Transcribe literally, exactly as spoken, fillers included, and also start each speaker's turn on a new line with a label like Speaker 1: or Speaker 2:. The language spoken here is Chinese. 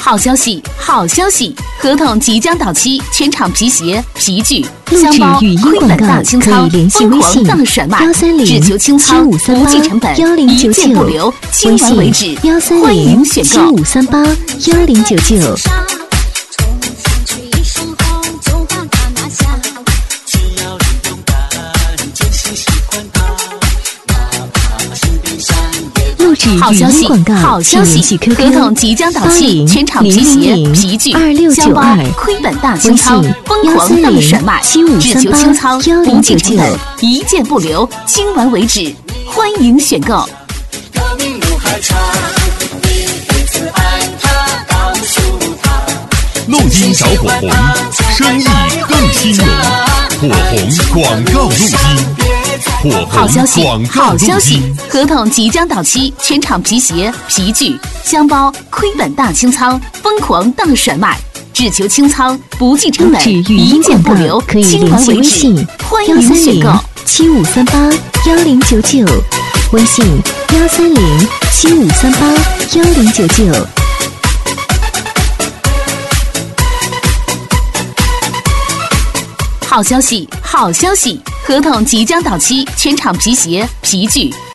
Speaker 1: 好消息，好消息！合同即将到期，全场皮鞋、皮具、
Speaker 2: 录
Speaker 1: 箱包、
Speaker 2: 制语音
Speaker 1: 亏本
Speaker 2: 广告
Speaker 1: 大清仓，
Speaker 2: 可以联系
Speaker 1: 疯
Speaker 2: 微信
Speaker 1: 狂大甩卖，
Speaker 2: 幺三零
Speaker 1: 只求清
Speaker 2: 七
Speaker 1: 仓，
Speaker 2: 五三八
Speaker 1: 不计成本，
Speaker 2: 幺零九
Speaker 1: 一件不
Speaker 2: 九，
Speaker 1: 留，清
Speaker 2: 微
Speaker 1: 完为止
Speaker 2: 信。幺三
Speaker 1: 欢迎
Speaker 2: 零
Speaker 1: 选购。
Speaker 2: 七五三八幺零九九。录制语
Speaker 1: 好消息
Speaker 2: 音广告，
Speaker 1: 好消息
Speaker 2: 请联系 Q
Speaker 1: 合
Speaker 2: Q
Speaker 1: 同即将到期，全场皮鞋、皮具、
Speaker 2: 二六
Speaker 1: 箱包
Speaker 2: 九二，
Speaker 1: 亏本大
Speaker 2: 微
Speaker 1: 清仓，
Speaker 2: 信
Speaker 1: 疯狂
Speaker 2: 幺三零
Speaker 1: 大甩卖，
Speaker 2: 七五
Speaker 1: 只
Speaker 2: 三八
Speaker 1: 求清仓，
Speaker 2: 幺
Speaker 1: 不
Speaker 2: 零九九。
Speaker 1: 计成本，一件不留，清完为止。欢迎选购。
Speaker 3: 录音小火红，生意更兴隆。火红广告录音，火
Speaker 1: 好消息，
Speaker 3: 红广告录
Speaker 1: 好消息
Speaker 3: 音。！
Speaker 1: 合同即将到期，全场皮鞋、皮具、箱包亏本大清仓，疯狂大甩卖，只求清仓，不计成本，
Speaker 2: 录制语
Speaker 1: 一
Speaker 2: 音广
Speaker 1: 件不留
Speaker 2: 告，可以
Speaker 1: 清
Speaker 2: 联系
Speaker 1: 完为止
Speaker 2: 微信。
Speaker 1: 欢
Speaker 2: 幺三零
Speaker 1: 迎选购。
Speaker 2: 七五三八幺零九九，微信幺三零七五三八幺零九九。
Speaker 1: 好消息，好消息！合同即将到期，全场皮鞋、皮具、